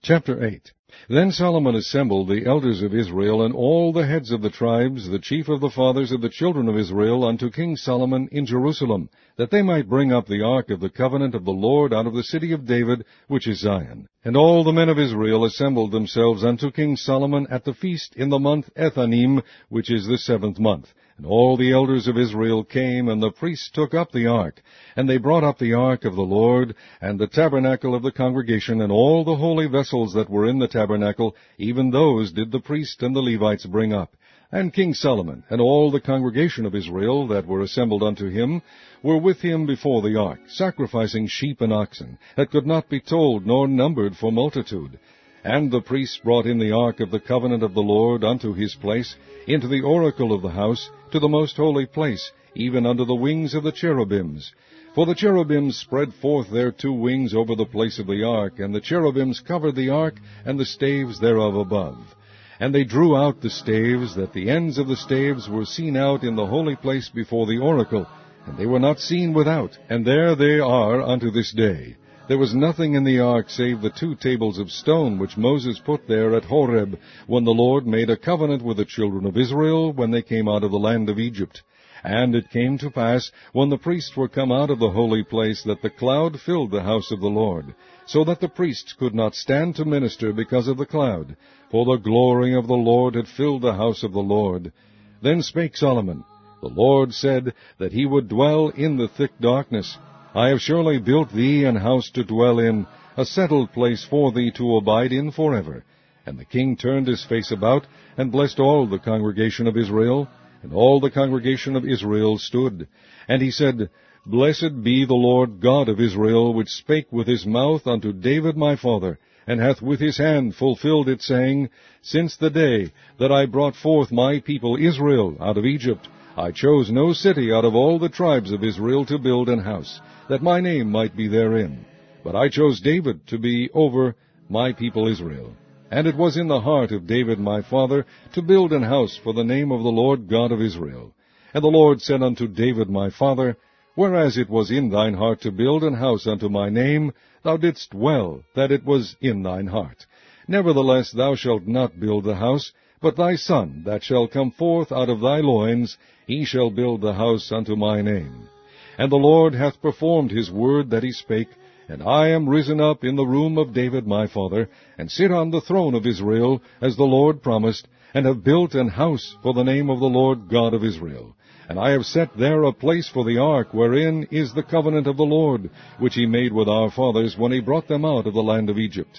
Chapter 8. Then Solomon assembled the elders of Israel, and all the heads of the tribes, the chief of the fathers of the children of Israel, unto King Solomon in Jerusalem, that they might bring up the ark of the covenant of the Lord out of the city of David, which is Zion. And all the men of Israel assembled themselves unto King Solomon at the feast in the month Ethanim, which is the 7th month. And all the elders of Israel came, and the priests took up the ark. And they brought up the ark of the Lord, and the tabernacle of the congregation, and all the holy vessels that were in the tabernacle, even those did the priests and the Levites bring up. And King Solomon, and all the congregation of Israel that were assembled unto him, were with him before the ark, sacrificing sheep and oxen, that could not be told nor numbered for multitude. And the priests brought in the ark of the covenant of the Lord unto his place, into the oracle of the house, to the most holy place, even under the wings of the cherubims. For the cherubims spread forth their 2 wings over the place of the ark, and the cherubims covered the ark, and the staves thereof above. And they drew out the staves, that the ends of the staves were seen out in the holy place before the oracle, and they were not seen without, and there they are unto this day. There was nothing in the ark save the 2 tables of stone which Moses put there at Horeb, when the Lord made a covenant with the children of Israel when they came out of the land of Egypt. And it came to pass, when the priests were come out of the holy place, that the cloud filled the house of the Lord, so that the priests could not stand to minister because of the cloud, for the glory of the Lord had filled the house of the Lord. Then spake Solomon, The Lord said that he would dwell in the thick darkness. I have surely built thee an house to dwell in, a settled place for thee to abide in forever. And the king turned his face about, and blessed all the congregation of Israel. And all the congregation of Israel stood. And he said, Blessed be the Lord God of Israel, which spake with his mouth unto David my father, and hath with his hand fulfilled it, saying, Since the day that I brought forth my people Israel out of Egypt, I chose no city out of all the tribes of Israel to build an house, that my name might be therein. But I chose David to be over my people Israel. And it was in the heart of David my father to build an house for the name of the Lord God of Israel. And the Lord said unto David my father, Whereas it was in thine heart to build an house unto my name, thou didst well that it was in thine heart. Nevertheless thou shalt not build the house, but thy son that shall come forth out of thy loins, he shall build the house unto my name. And the Lord hath performed his word that he spake, and I am risen up in the room of David my father, and sit on the throne of Israel, as the Lord promised, and have built an house for the name of the Lord God of Israel. And I have set there a place for the ark, wherein is the covenant of the Lord, which he made with our fathers when he brought them out of the land of Egypt.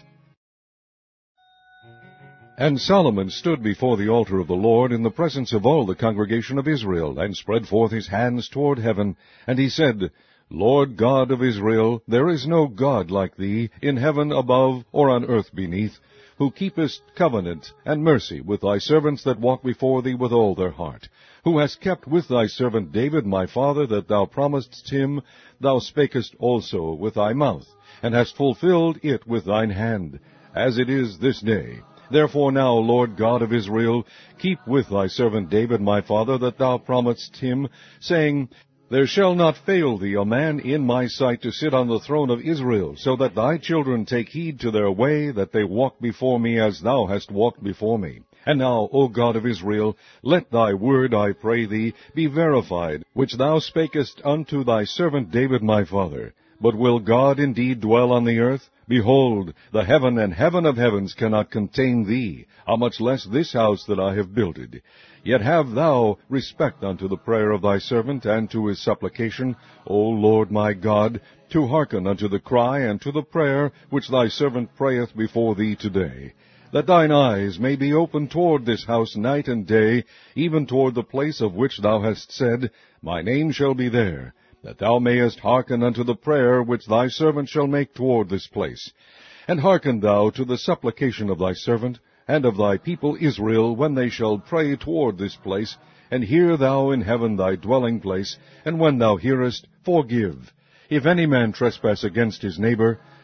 And Solomon stood before the altar of the Lord in the presence of all the congregation of Israel, and spread forth his hands toward heaven, and he said, Lord God of Israel, there is no God like thee, in heaven above or on earth beneath, who keepest covenant and mercy with thy servants that walk before thee with all their heart, who hast kept with thy servant David my father that thou promisedst him, thou spakest also with thy mouth, and hast fulfilled it with thine hand, as it is this day. Therefore now, Lord God of Israel, keep with thy servant David my father that thou promisedst him, saying, There shall not fail thee a man in my sight to sit on the throne of Israel, so that thy children take heed to their way, that they walk before me as thou hast walked before me. And now, O God of Israel, let thy word, I pray thee, be verified, which thou spakest unto thy servant David my father. But will God indeed dwell on the earth? Behold, the heaven and heaven of heavens cannot contain thee, how much less this house that I have builded. Yet have thou respect unto the prayer of thy servant, and to his supplication, O Lord my God, to hearken unto the cry and to the prayer which thy servant prayeth before thee today. That thine eyes may be open toward this house night and day, even toward the place of which thou hast said, My name shall be there, that thou mayest hearken unto the prayer which thy servant shall make toward this place. And hearken thou to the supplication of thy servant, and of thy people Israel, when they shall pray toward this place, and hear thou in heaven thy dwelling place, and when thou hearest, forgive. If any man trespass against his neighbor,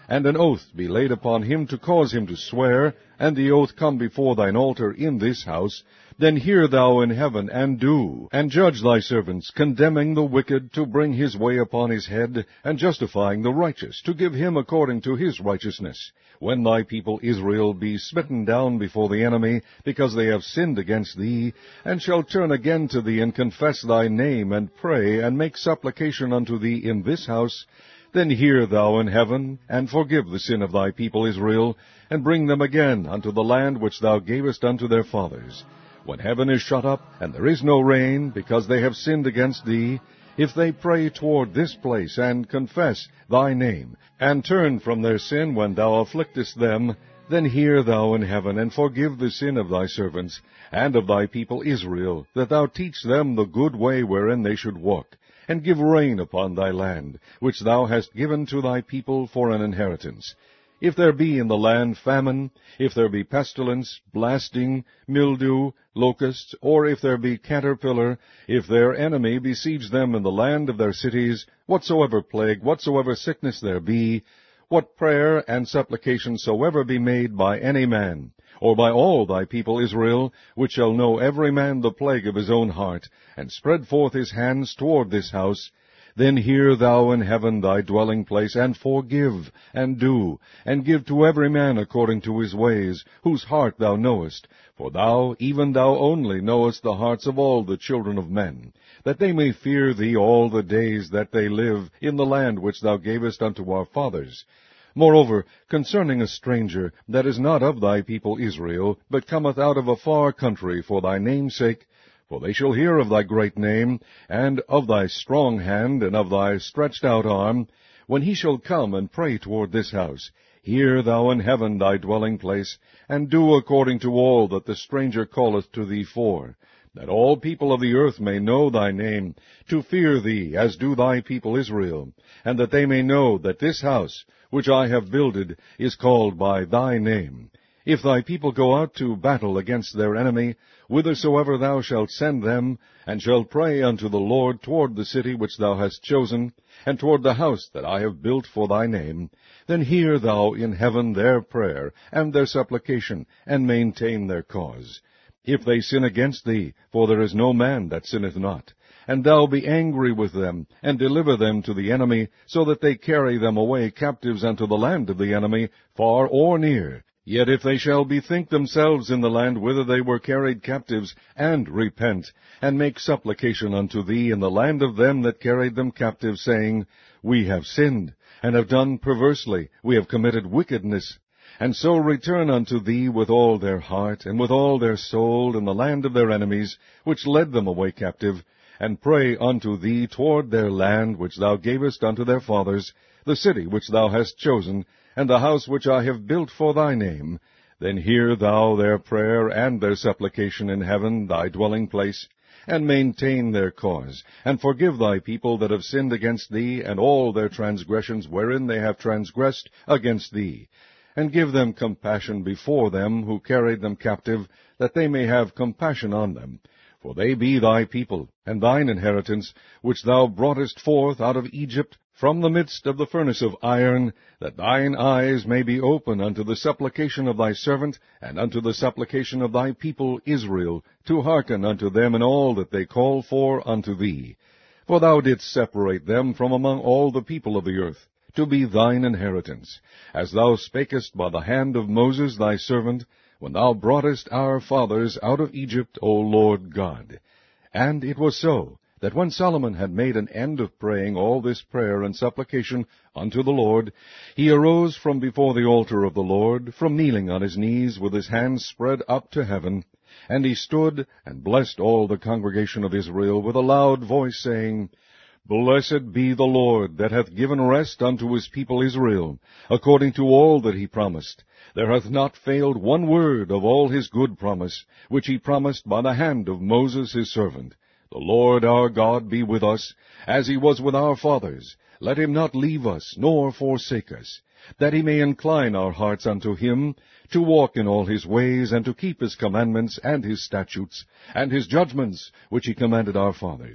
and an oath be laid upon him to cause him to swear, and the oath come before thine altar in this house, then hear thou in heaven, and do, and judge thy servants, condemning the wicked to bring his way upon his head, and justifying the righteous, to give him according to his righteousness. When thy people Israel be smitten down before the enemy, because they have sinned against thee, and shall turn again to thee, and confess thy name, and pray, and make supplication unto thee in this house, then hear thou in heaven, and forgive the sin of thy people Israel, and bring them again unto the land which thou gavest unto their fathers. When heaven is shut up, and there is no rain, because they have sinned against thee, if they pray toward this place, and confess thy name, and turn from their sin when thou afflictest them, then hear thou in heaven, and forgive the sin of thy servants, and of thy people Israel, that thou teach them the good way wherein they should walk, and give rain upon thy land, which thou hast given to thy people for an inheritance. If there be in the land famine, if there be pestilence, blasting, mildew, locusts, or if there be caterpillar, if their enemy besiege them in the land of their cities, whatsoever plague, whatsoever sickness there be, what prayer and supplication soever be made by any man, or by all thy people Israel, which shall know every man the plague of his own heart, and spread forth his hands toward this house, then hear thou in heaven thy dwelling place, and forgive, and do, and give to every man according to his ways, whose heart thou knowest. For thou, even thou only, knowest the hearts of all the children of men, that they may fear thee all the days that they live in the land which thou gavest unto our fathers. Moreover, concerning a stranger that is not of thy people Israel, but cometh out of a far country for thy name's sake, for they shall hear of thy great name, and of thy strong hand, and of thy stretched out arm, when he shall come and pray toward this house, hear thou in heaven thy dwelling place, and do according to all that the stranger calleth to thee for, that all people of the earth may know thy name, to fear thee, as do thy people Israel, and that they may know that this house, which I have builded, is called by thy name. If thy people go out to battle against their enemy, whithersoever thou shalt send them, and shall pray unto the Lord toward the city which thou hast chosen, and toward the house that I have built for thy name, then hear thou in heaven their prayer and their supplication, and maintain their cause. If they sin against thee, for there is no man that sinneth not, and thou be angry with them, and deliver them to the enemy, so that they carry them away captives unto the land of the enemy, far or near, yet if they shall bethink themselves in the land whither they were carried captives, and repent, and make supplication unto thee in the land of them that carried them captive, saying, We have sinned, and have done perversely, we have committed wickedness, and so return unto thee with all their heart, and with all their soul, in the land of their enemies, which led them away captive, and pray unto thee toward their land which thou gavest unto their fathers, the city which thou hast chosen, and the house which I have built for thy name, then hear thou their prayer and their supplication in heaven, thy dwelling place, and maintain their cause, and forgive thy people that have sinned against thee, and all their transgressions wherein they have transgressed against thee, and give them compassion before them who carried them captive, that they may have compassion on them. For they be thy people, and thine inheritance, which thou broughtest forth out of Egypt, from the midst of the furnace of iron, that thine eyes may be open unto the supplication of thy servant, and unto the supplication of thy people Israel, to hearken unto them in all that they call for unto thee. For thou didst separate them from among all the people of the earth, to be thine inheritance, as thou spakest by the hand of Moses thy servant, when thou broughtest our fathers out of Egypt, O Lord God. And it was so, that when Solomon had made an end of praying all this prayer and supplication unto the Lord, he arose from before the altar of the Lord, from kneeling on his knees with his hands spread up to heaven, and he stood and blessed all the congregation of Israel with a loud voice, saying, Blessed be the Lord, that hath given rest unto his people Israel, according to all that he promised. There hath not failed one word of all his good promise, which he promised by the hand of Moses his servant. The Lord our God be with us, as he was with our fathers. Let him not leave us, nor forsake us, that he may incline our hearts unto him, to walk in all his ways, and to keep his commandments, and his statutes, and his judgments, which he commanded our fathers.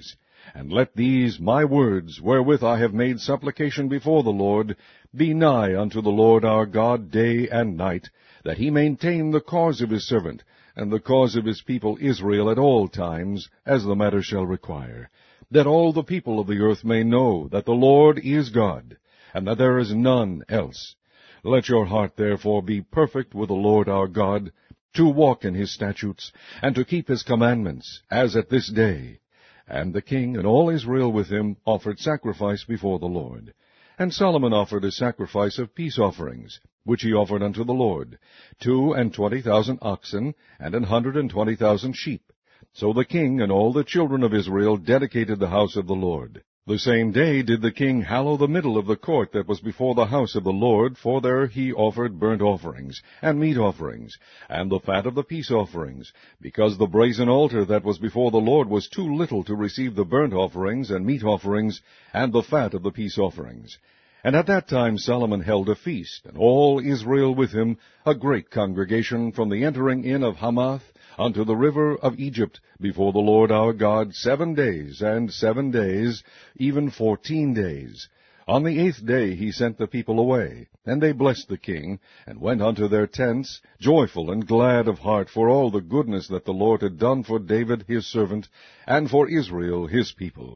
And let these my words, wherewith I have made supplication before the Lord, be nigh unto the Lord our God day and night, that he maintain the cause of his servant, and the cause of his people Israel at all times, as the matter shall require, that all the people of the earth may know that the Lord is God, and that there is none else. Let your heart therefore be perfect with the Lord our God, to walk in his statutes, and to keep his commandments, as at this day. And the king and all Israel with him offered sacrifice before the Lord. And Solomon offered a sacrifice of peace offerings, which he offered unto the Lord, 22,000 oxen, and 120,000 sheep. So the king and all the children of Israel dedicated the house of the Lord. The same day did the king hallow the middle of the court that was before the house of the Lord, for there he offered burnt offerings, and meat offerings, and the fat of the peace offerings, because the brazen altar that was before the Lord was too little to receive the burnt offerings, and meat offerings, and the fat of the peace offerings. And at that time Solomon held a feast, and all Israel with him, a great congregation, from the entering in of Hamath unto the river of Egypt, before the Lord our God 7 days, and 7 days, even 14 days. On the 8th day he sent the people away, and they blessed the king, and went unto their tents, joyful and glad of heart for all the goodness that the Lord had done for David his servant, and for Israel his people.